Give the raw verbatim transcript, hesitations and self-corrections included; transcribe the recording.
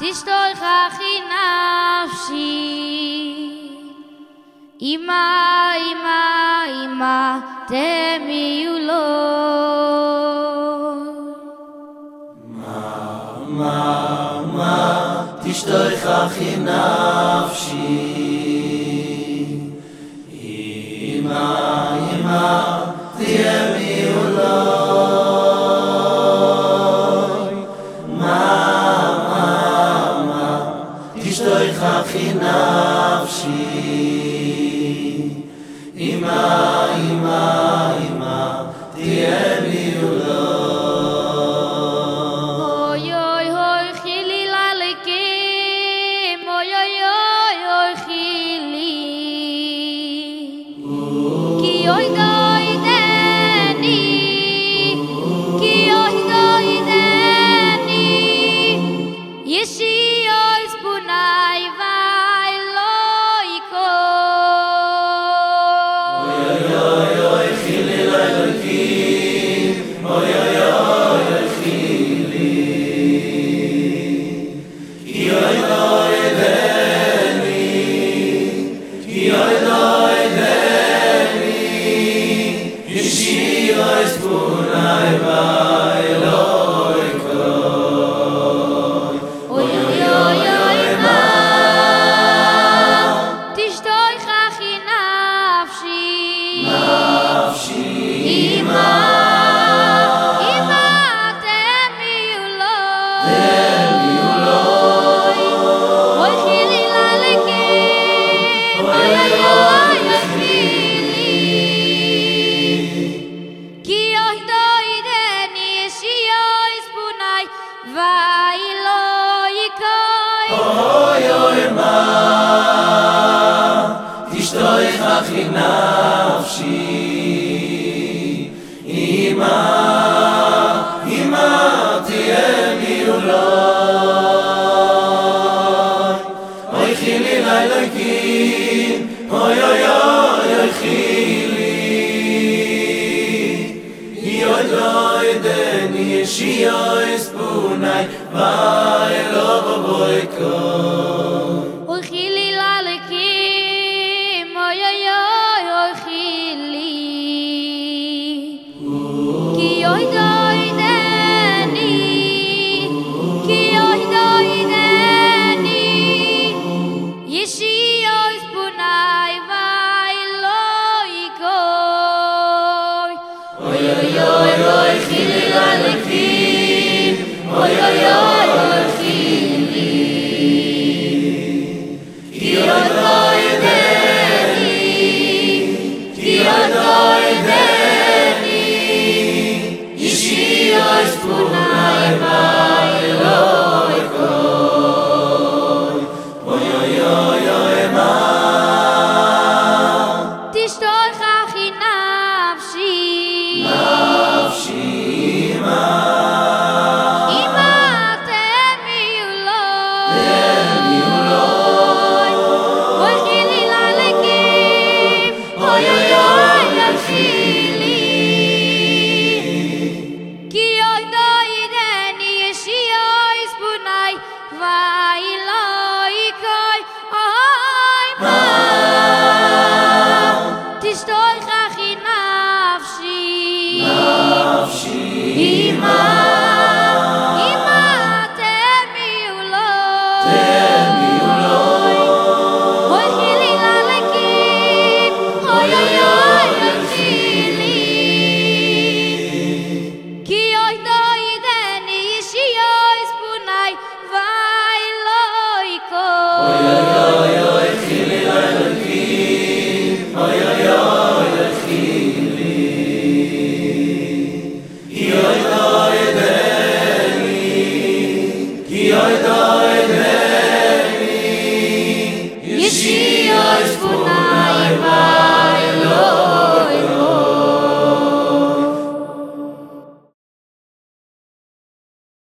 תשתוך אחי נפשי אמא אמא אמא תמיו לו מה מה מה תשתוך אחי נפשי אמא אמא תמיו לו תשתוך אחי נפשי אמא אמא אמא תהיה לי אוי אוי אוי חילי ללקים אוי אוי אוי אוי חילי כי אוי דוי דני כי אוי דוי דני ישי תשתוך אחי נפשי אמא אמא תהיה לי אולי אוי חילי ללקים אוי אוי אוי אוי חילי אוי דוי דני ישי אוי ספוני ואי לא בבוי קוי אוי חילי ללקים אוי אוי אוי אוי חילי כי אוי דוי דני כי אוי דוי דני ישי אוי ספוני ואי לא יקוי אוי אוי אוי אוי חילי ללקים אוי אוי אוי אוי חילי כי אוי דוי דני כי אוי דוי דני ישי אוי ספוני ואי לא יקוי אוי אוי אוי אוי מה תשתוך אחי נפשי נפשי אמא אמא תמיו לו תמיו לו אוי חילי ללקים אוי אוי אוי אוי חילי כי אוי דוי דני ישי אוי ספוני ואי לא יקוי אוי מה תשתוך אחי נפשי נפשי אמא אמא תמיו לו תמיו לו אוי חילי ללקים אוי אוי אוי אוי חילי כי אוי דוי דני ישי אוי ספוני ואי לא יקוי